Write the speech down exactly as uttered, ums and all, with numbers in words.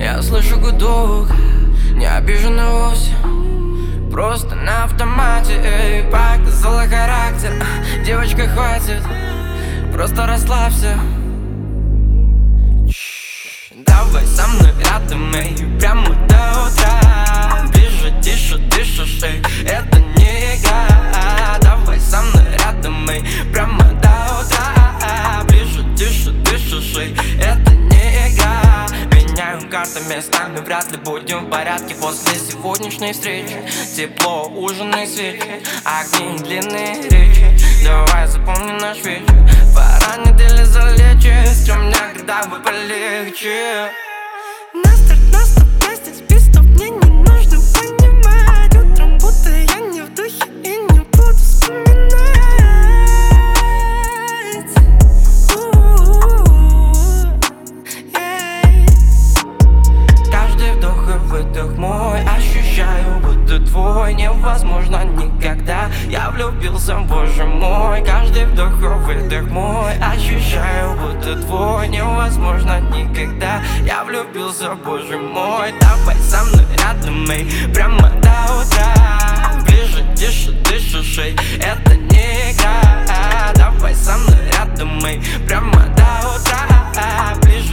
Я слышу гудок, не обижена вовсе, просто на автомате. Эй, показала характер, девочка, хватит, просто расслабься. Давай со мной рядом, эй, прямо до утра. Ближе, тише, дышишь, эй, это не игра. Давай со мной рядом, эй, прямо до утра. Ближе, тише, дышишь, эй, это не игра. Меняем карты местами, вряд ли будем в порядке после сегодняшней встречи. Тепло, ужин и свечи, огни, длинные речи. Давай запомни наш вечер, поранили, залечи. Стремня, когда вы полегче. На старт, на стоп, я здесь без стоп. Мне не нужно понимать. Утром будто я не в духе и не буду вспоминать. Каждый вдох и выдох мой ощущаю, будто твой. Невозможно никогда, я влюбился, боже мой. Каждый вдох и выдох мой ощущаю, будто твой. Невозможно никогда, я влюбился, боже мой. Давай со мной рядом, эй, прямо до утра. Ближе, тише, дышишь, эй, это не игра. Давай со мной рядом, эй, прямо до утра. Ближе,